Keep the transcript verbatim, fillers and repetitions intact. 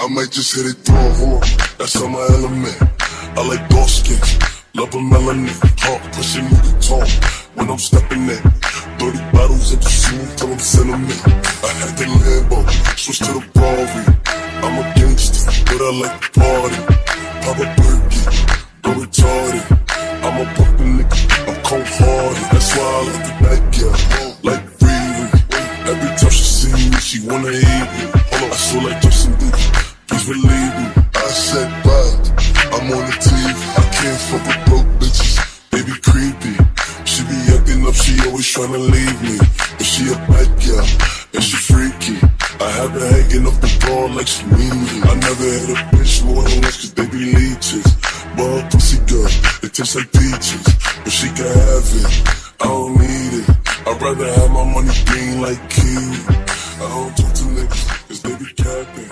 I might just hit it through a whore, that's on my element. I like dark skins, love a melanin. Heart pushing me to talk when I'm stepping in. thirty bottles at the scene, tell them sentiment. I had the Lambo, switch to the Rari. I'm a gangster, but I like to party. Pop a Berkey, go retarded. I'm a broken nigga, I'm cold hearted. That's why I like the back, yeah, like Riri. Every time she see me, she wanna eat me. Hold on, I feel like Justin Bieber, please believe me. I said bye, I'm on the T V. I can't fuck with broke bitches, they be creepy. She be acting up, she always tryna leave me. But she a bad girl, and she freaky. I have her hanging up the ball like she mean me. I never had a bitch more than once, cause they be leeches. But her pussy good, it tastes like peaches. But she can have it, I don't need it. I'd rather have my money green like kiwi. I don't talk to niggas, cause they be capping.